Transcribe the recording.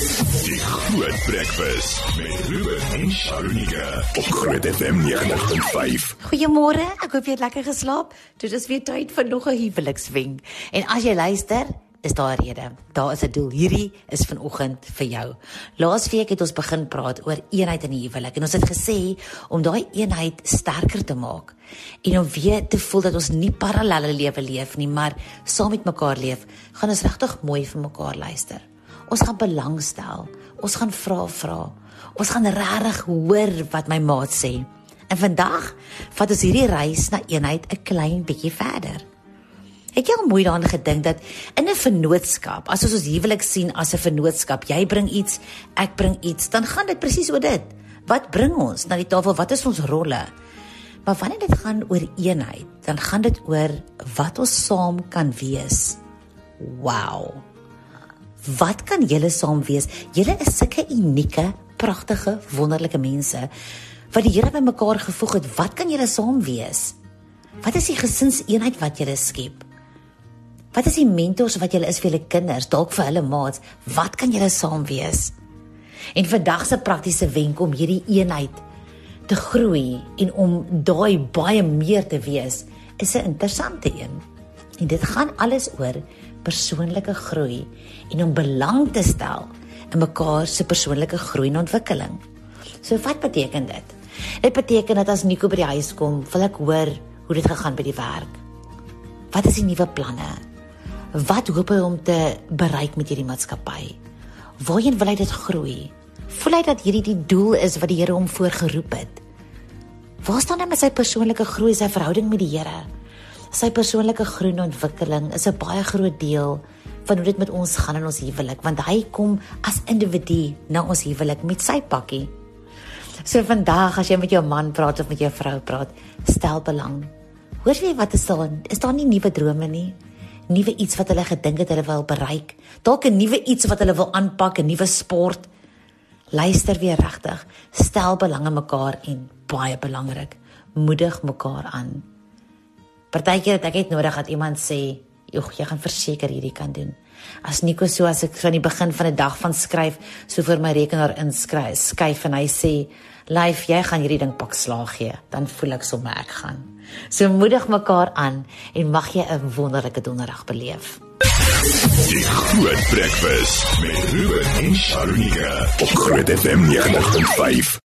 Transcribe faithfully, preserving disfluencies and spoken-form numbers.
Die Groot Breakfast met Ruben en Sharonika op Groot F M negentig punt vyf. Goeiemôre, ek hoop jy het lekker geslaap. Dit is weer tyd vir nog 'n huwelikswenk. En as jy luister, is daar 'n rede. Daar is 'n doel. Hierdie is vanoggend vir jou. Laasweek het ons begin praat oor eenheid in die huwelik en ons het gesê om daai eenheid sterker te maak en om weer te voel dat ons nie parallelle lewe leef nie, maar saam met mekaar leef, gaan ons regtig mooi vir mekaar luister. Ons gaan belangstel, ons gaan vra vra, ons gaan regtig hoor wat my maat sê. En vandag vat ons hierdie reis na eenheid 'n klein bietjie verder. Het jy al mooi daaraan gedink dat in 'n vennootskap, as ons ons huwelik sien as 'n vennootskap, jy bring iets, ek bring iets, dan gaan dit presies oor dit. Wat bring ons na die tafel? Wat is ons rolle? Maar wanneer dit gaan oor eenheid, dan gaan dit oor wat ons saam kan wees. Wow. Wat kan julle saam wees? Julle is sulke unieke, pragtige, wonderlike mense wat die Here by mekaar gevoeg het. Wat kan julle saam wees? Wat is die gesinseenheid wat julle skep? Wat is die mentors wat julle is vir julle kinders, dalk vir hulle maats? Wat kan julle saam wees? En vandag se praktiese wenk om hierdie eenheid te groei en om daai baie meer te wees, is 'n interessante een. En dit gaan alles oor persoonlike groei en om belang te stel in mekaar se persoonlike groei en ontwikkeling. So wat beteken dit? Dit beteken dat as Nico by die huis kom, wil ek hoor hoe dit gegaan by die werk. Wat is die nuwe planne? Wat hoop hy om te bereik met hierdie maatskappy? Waarheen wil hy dit groei? Voel hy dat hierdie die doel is wat die Here hom voorgeroep het? Waar staan hy met sy persoonlike groei, sy verhouding met die Here? Sy persoonlike groei en ontwikkeling is 'n baie groot deel van hoe dit met ons gaan in ons huwelik, want hy kom as individu na ons huwelik met sy pakkie. So vandag, as jy met jou man praat of met jou vrou praat, stel belang. Hoor jy wat is daar? Is daar nie nuwe drome nie? Nuwe iets wat hulle gedink het hulle wil bereik? Dalk 'n nuwe iets wat hulle wil aanpak, 'n nuwe sport? Luister weer regtig. Stel belang in mekaar en baie belangrik, moedig mekaar aan. Partykeer het ek net nodig dat iemand sê, "Joh, jy gaan verseker hierdie kan doen." As Nico so as ek van die begin van 'n dag van skryf, so vir my rekenaar inskryf, skuif en hy sê, "Lyf, jy gaan hierdie ding pak slaag gee," dan voel ek sommer ek gaan. So moedig mekaar aan en mag jy 'n wonderlike donderdag beleef. Die Groot Breakfast met Ruben en Sharonika op Groot F M negentig punt vyf.